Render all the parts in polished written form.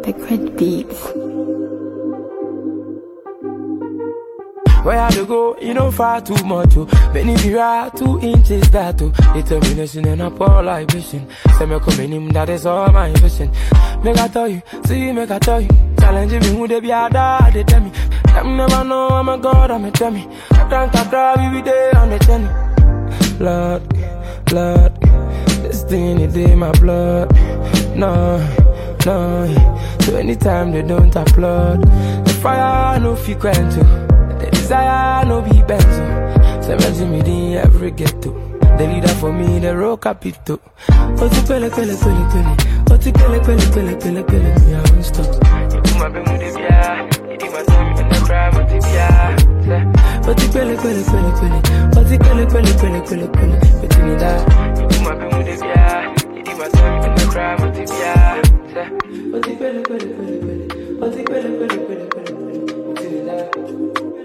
Liquid Beats. Where I to go, you know far too much, oh. Many be right, 2 inches that, oh. Determination and a poor libation. Say me come in him, that is all my vision. Make I tell you, see, make I tell you. Challenging me who they be a dad, they tell me. Them never know I'm a god, I'm a dummy. I can't cry, we be there on the journey. Blood, this thing it in my blood. No, so anytime they don't applaud. The fire no frequent too. The desire no be benzo. So imagine me in every ghetto. The leader for me, the rock capito. Oti pele. Me I won't stop. You do my bemu de bia. You do my time in the crime of the bia. Oti pele. Between me that. You do my bemu de bia. You do my time in the crime of the bia. Oti pele. Between me that.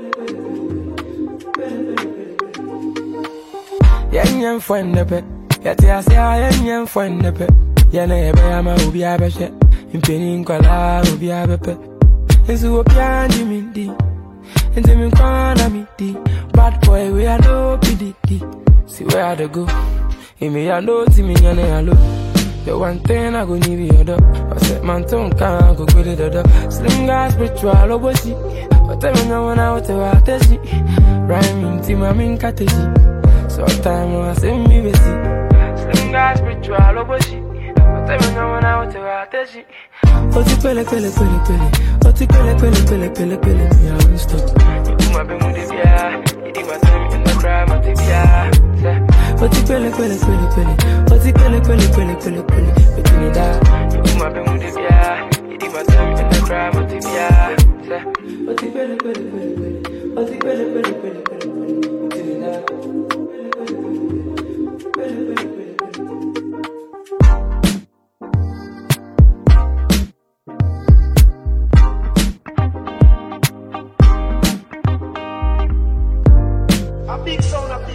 Yen fwen nepe, yati ase a yen fwen nepe. Yene ebe ama ubi abeshe, impeni nkwala ubi abepe. Ensu opi andi mindi, ense mi nkwana midi. Bad boy we a no PDD. See where I go, ime ya no ti mi nyane alo. The one thing I go need be other. I set my tongue can't go with it other. Slim guy spiritual obosi. But I know when I want to watch it. Rhyming team I'm in category. So time I say me busy. Slim guy spiritual obosi. But I know when I want to watch it. Oti pele. Oti pele. Me I won't stop. You do my bemu de bia. You do my time in the crime of the bia. Oti pele. Oti pele. Between me that. You do my bemu de bia. You do my time in the crime of the bia. Oti pele. Oti pele. Between me that. A big sound of